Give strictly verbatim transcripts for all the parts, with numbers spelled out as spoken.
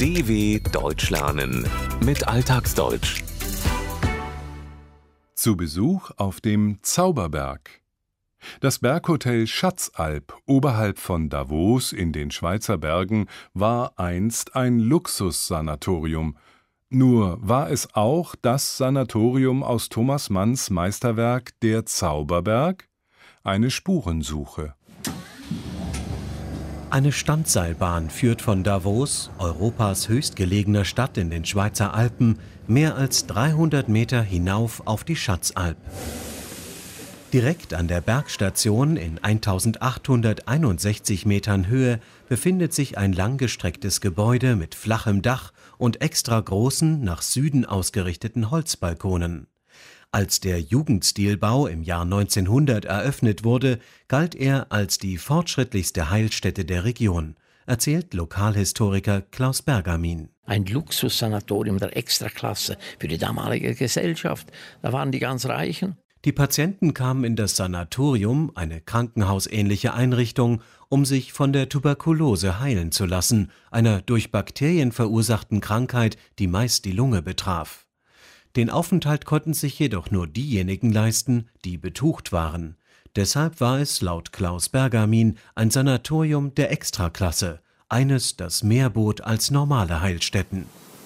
D W Deutsch lernen mit Alltagsdeutsch. Zu Besuch auf dem Zauberberg. Das Berghotel Schatzalp oberhalb von Davos in den Schweizer Bergen war einst ein Luxussanatorium. Nur war es auch das Sanatorium aus Thomas Manns Meisterwerk Der Zauberberg? Eine Spurensuche. Eine Standseilbahn führt von Davos, Europas höchstgelegener Stadt in den Schweizer Alpen, mehr als dreihundert Meter hinauf auf die Schatzalp. Direkt an der Bergstation in eintausendachthunderteinundsechzig Metern Höhe befindet sich ein langgestrecktes Gebäude mit flachem Dach und extra großen, nach Süden ausgerichteten Holzbalkonen. Als der Jugendstilbau im Jahr neunzehnhundert eröffnet wurde, galt er als die fortschrittlichste Heilstätte der Region, erzählt Lokalhistoriker Klaus Bergamin. Ein Luxussanatorium der Extraklasse für die damalige Gesellschaft. Da waren die ganz Reichen. Die Patienten kamen in das Sanatorium, eine krankenhausähnliche Einrichtung, um sich von der Tuberkulose heilen zu lassen, einer durch Bakterien verursachten Krankheit, die meist die Lunge betraf. Den Aufenthalt konnten sich jedoch nur diejenigen leisten, die betucht waren. Deshalb war es laut Klaus Bergamin ein Sanatorium der Extraklasse, eines, das mehr bot als normale Heilstätten.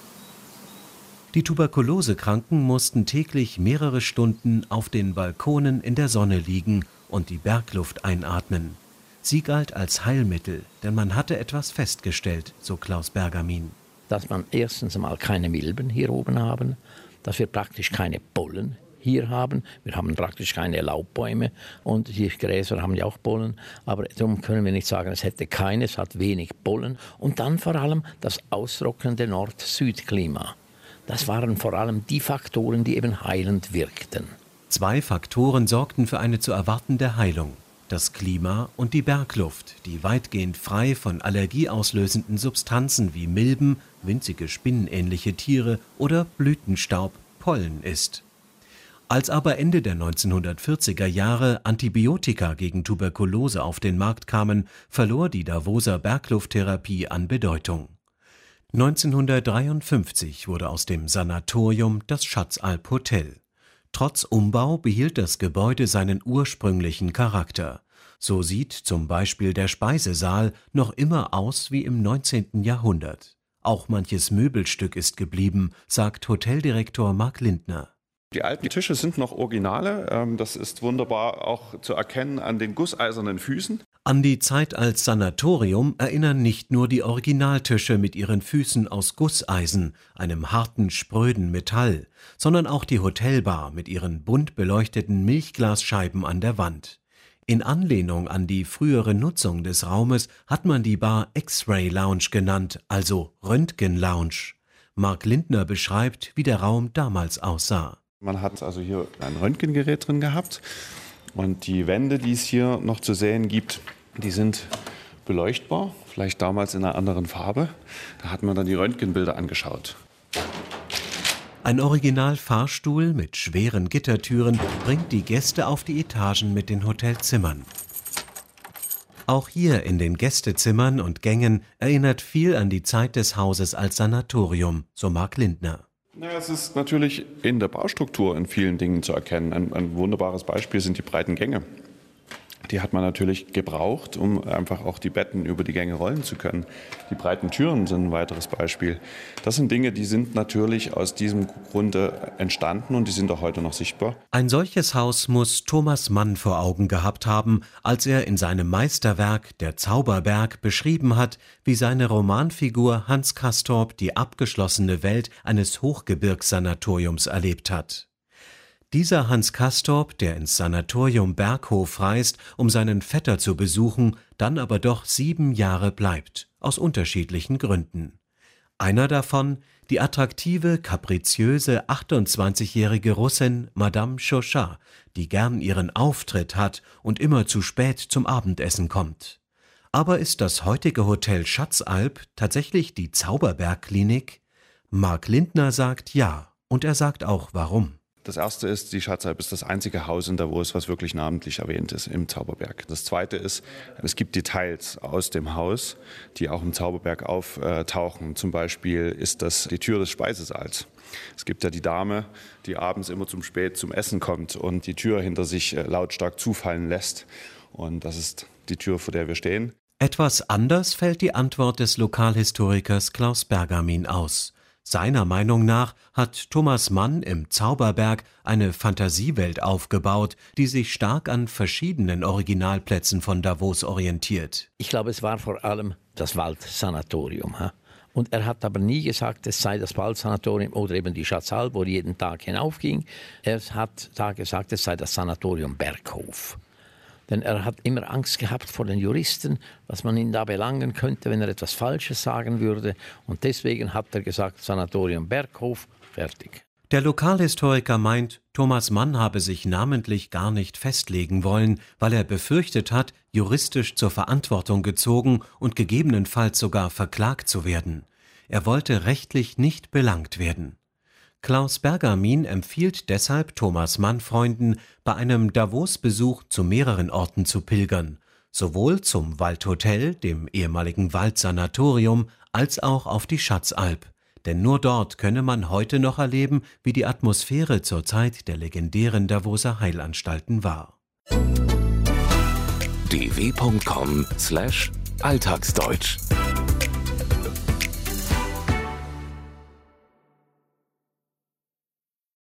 Die Tuberkulosekranken mussten täglich mehrere Stunden auf den Balkonen in der Sonne liegen und die Bergluft einatmen. Sie galt als Heilmittel, denn man hatte etwas festgestellt, so Klaus Bergamin. Dass man erstens einmal keine Milben hier oben haben, dass wir praktisch keine Pollen hier haben. Wir haben praktisch keine Laubbäume und die Gräser haben ja auch Pollen. Aber darum können wir nicht sagen, es hätte keine, es hat wenig Pollen. Und dann vor allem das austrocknende Nord-Süd-Klima. Das waren vor allem die Faktoren, die eben heilend wirkten. Zwei Faktoren sorgten für eine zu erwartende Heilung. Das Klima und die Bergluft, die weitgehend frei von allergieauslösenden Substanzen wie Milben, winzige spinnenähnliche Tiere oder Blütenstaub, Pollen ist. Als aber Ende der neunzehnhundertvierziger Jahre Antibiotika gegen Tuberkulose auf den Markt kamen, verlor die Davoser Berglufttherapie an Bedeutung. neunzehnhundertdreiundfünfzig wurde aus dem Sanatorium das Schatzalp Hotel. Trotz Umbau behielt das Gebäude seinen ursprünglichen Charakter. So sieht zum Beispiel der Speisesaal noch immer aus wie im neunzehnten Jahrhundert. Auch manches Möbelstück ist geblieben, sagt Hoteldirektor Mark Lindner. Die alten Tische sind noch Originale. Das ist wunderbar auch zu erkennen an den gusseisernen Füßen. An die Zeit als Sanatorium erinnern nicht nur die Originaltische mit ihren Füßen aus Gusseisen, einem harten, spröden Metall, sondern auch die Hotelbar mit ihren bunt beleuchteten Milchglasscheiben an der Wand. In Anlehnung an die frühere Nutzung des Raumes hat man die Bar X-Ray Lounge genannt, also Röntgen-Lounge. Mark Lindner beschreibt, wie der Raum damals aussah. Man hat also hier ein Röntgengerät drin gehabt und die Wände, die es hier noch zu sehen gibt, die sind beleuchtbar, vielleicht damals in einer anderen Farbe. Da hat man dann die Röntgenbilder angeschaut. Ein Original-Fahrstuhl mit schweren Gittertüren bringt die Gäste auf die Etagen mit den Hotelzimmern. Auch hier in den Gästezimmern und Gängen erinnert viel an die Zeit des Hauses als Sanatorium, so Mark Lindner. Naja, es ist natürlich in der Baustruktur in vielen Dingen zu erkennen. Ein, ein wunderbares Beispiel sind die breiten Gänge. Die hat man natürlich gebraucht, um einfach auch die Betten über die Gänge rollen zu können. Die breiten Türen sind ein weiteres Beispiel. Das sind Dinge, die sind natürlich aus diesem Grunde entstanden und die sind auch heute noch sichtbar. Ein solches Haus muss Thomas Mann vor Augen gehabt haben, als er in seinem Meisterwerk Der Zauberberg beschrieben hat, wie seine Romanfigur Hans Castorp die abgeschlossene Welt eines Hochgebirgssanatoriums erlebt hat. Dieser Hans Castorp, der ins Sanatorium Berghof reist, um seinen Vetter zu besuchen, dann aber doch sieben Jahre bleibt, aus unterschiedlichen Gründen. Einer davon, die attraktive, kapriziöse achtundzwanzigjährige Russin Madame Chauchat, die gern ihren Auftritt hat und immer zu spät zum Abendessen kommt. Aber ist das heutige Hotel Schatzalp tatsächlich die Zauberberg-Klinik? Mark Lindner sagt ja, und er sagt auch warum. Das erste ist, die Schatzalp ist das einzige Haus in Davos, was wirklich namentlich erwähnt ist im Zauberberg. Das zweite ist, es gibt Details aus dem Haus, die auch im Zauberberg auftauchen. Zum Beispiel ist das die Tür des Speisesaals. Es gibt ja die Dame, die abends immer zum Spät zum Essen kommt und die Tür hinter sich lautstark zufallen lässt. Und das ist die Tür, vor der wir stehen. Etwas anders fällt die Antwort des Lokalhistorikers Klaus Bergamin aus. Seiner Meinung nach hat Thomas Mann im Zauberberg eine Fantasiewelt aufgebaut, die sich stark an verschiedenen Originalplätzen von Davos orientiert. Ich glaube, es war vor allem das Waldsanatorium. Und er hat aber nie gesagt, es sei das Waldsanatorium oder eben die Schatzalp, wo jeden Tag hinaufging. Er hat da gesagt, es sei das Sanatorium Berghof. Denn er hat immer Angst gehabt vor den Juristen, was man ihn da belangen könnte, wenn er etwas Falsches sagen würde. Und deswegen hat er gesagt, Sanatorium Berghof, fertig. Der Lokalhistoriker meint, Thomas Mann habe sich namentlich gar nicht festlegen wollen, weil er befürchtet hat, juristisch zur Verantwortung gezogen und gegebenenfalls sogar verklagt zu werden. Er wollte rechtlich nicht belangt werden. Klaus Bergamin empfiehlt deshalb Thomas Mann-Freunden, bei einem Davos-Besuch zu mehreren Orten zu pilgern, sowohl zum Waldhotel, dem ehemaligen Waldsanatorium, als auch auf die Schatzalp. Denn nur dort könne man heute noch erleben, wie die Atmosphäre zur Zeit der legendären Davoser Heilanstalten war. d w punkt com slash alltagsdeutsch